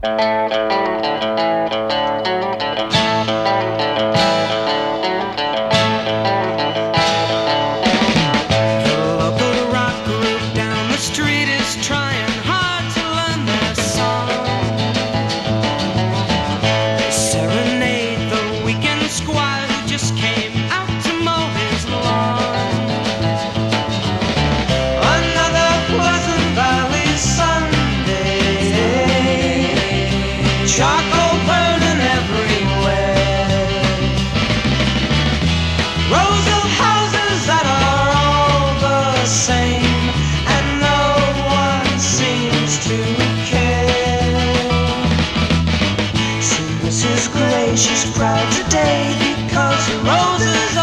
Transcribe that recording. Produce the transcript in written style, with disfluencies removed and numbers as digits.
Local rock group down the street is trying hard to learn their song. They serenade the weekend squire who just came out to mow his lawn. Another Pleasant Valley Sunday, charcoal burning everywhere, rows of houses that are all the same, and no one seems to care. See Mrs. Gray, she's proud today because the roses